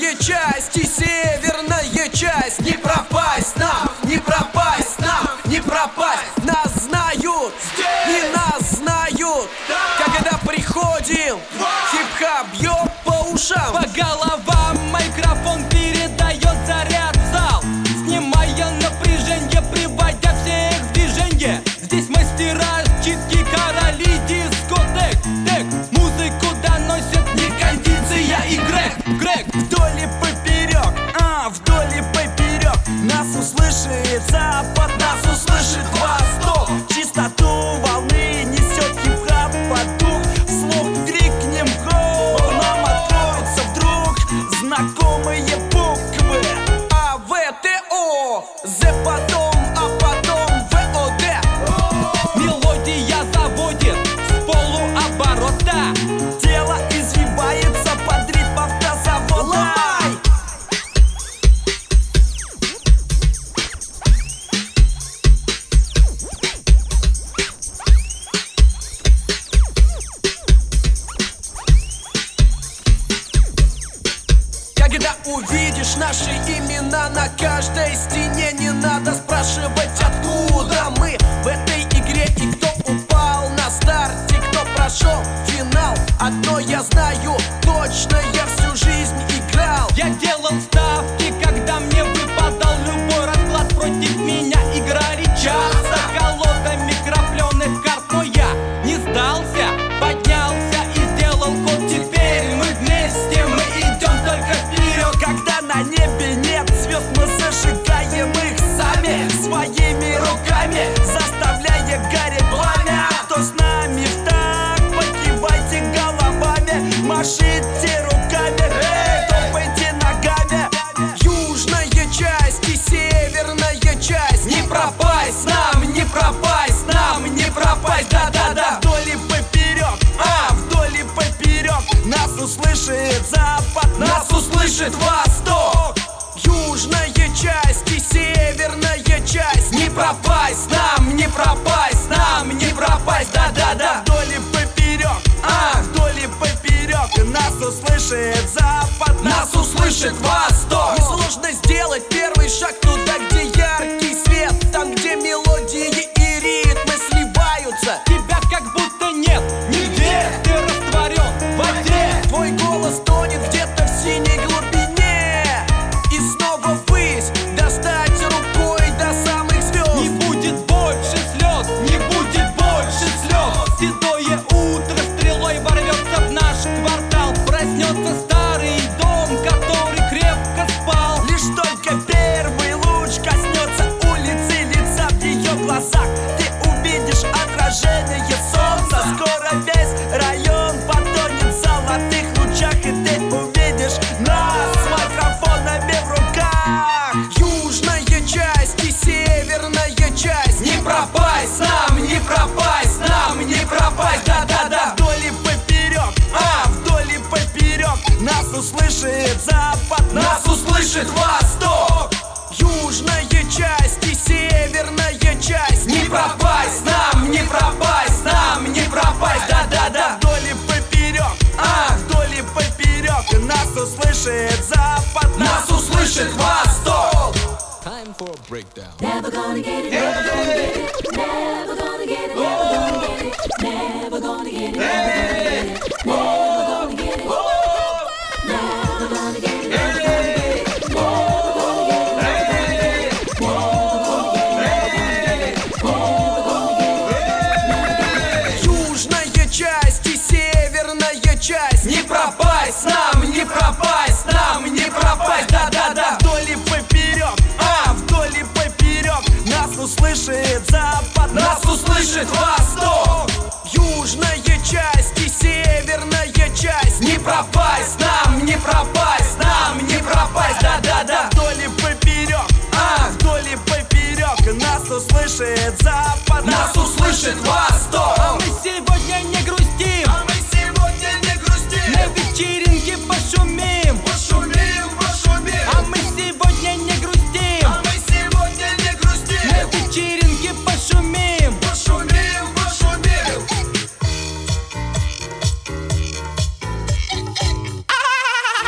Южная часть и северная часть. Не пропасть нам, не пропасть нам, не пропасть. Нас знают, и нас знают. Когда приходим, хип-хоп бьет по ушам. По головам микрофон передает заряд в зал, снимая напряжение, приводя всех в движение. Здесь мастера чистки, короли дискотек. Музыку доносят не кондиция и Грег. Вдоль и поперек, вдоль и поперек. Нас услышит запад, нас услышит восток. Чистоту волны несет хип-хоп под дух. Вслух крикнем гоу, нам откроются вдруг знакомые буквы А, В, Т, О, З потом, а потом В, О, Д. Мелодия заводит с полуоборота. Тело извивается под ритм автозавода. Ломай! Когда увидишь наши имена на каждой стене, не надо спрашивать, откуда мы в этой игре и кто упал на старте, кто прошел финал. Одно я знаю точно, я всю жизнь играл. Я делал ставки, когда мне выпадал любой расклад. Против меня играли часто колодами крапленых карт. Но я не сдался, поднялся и сделал ход. Теперь мы вместе, мы идем только вперед. Когда на небе нет звезд, мы зажигаем их сами своими руками, заставляя гореть пламя. Кто с нами в такт, покивайте головами, машите руками, топайте ногами. Южная часть и северная часть. Не пропасть нам, не пропасть нам, не пропасть. Да-да-да. Вдоль и поперек, вдоль и поперек. Нас услышит запад, Нас услышит восток. Южная часть и северная часть. Не пропасть нам, не пропасть нам, не пропасть. Да-да-да. вдоль и поперек, вдоль и поперек. Нас услышит запад, Нас услышит восток. Несложно сделать первый шаг туда, где яркий свет. Там, где мелодии и ритмы сливаются. Тебя как будто нет нигде, ты растворен в воде. Твой голос тонет где-то в синей глубине. И снова ввысь, достать рукой до самых звезд. Не будет больше слез, не будет больше слез. Седое утро стрелой ворвется в наш квартал. Проснется старый дом, который крепко спал. лишь только первый луч коснется улицы, лица в ее глазах. Ты увидишь отражение солнца. Скоро весь район потонет в золотых лучах, и ты увидишь нас с микрофонами в руках. Южная часть и северная часть. Не пропасть нам, не пропасть нам, не пропасть. Да-да-да. Вдоль и поперек, вдоль и поперек. Нас услышит запад, Нас услышит восток. Южная часть и северная часть. Не пропасть нам, не пропасть нам, не пропасть. Да-да-да. вдоль и поперек, вдоль и поперек. Нас услышит запад, Нас услышит восток. Never gonna get it, never gonna get it, never gonna get it, never gonna get it, never gonna get it, never gonna get it, never gonna get it, never gonna get it, never gonna get it, Южная часть и северная часть. Не пропасть нам, не пропасть нам, не пропасть. Да-да-да. вдоль и поперек, вдоль и поперек. Нас услышит запад, Нас услышит восток. Южная часть и северная часть. Не пропасть нам, не пропасть нам, не пропасть. Да-да-да. вдоль и поперек, вдоль и поперек. Нас услышит запад, Нас услышит восток.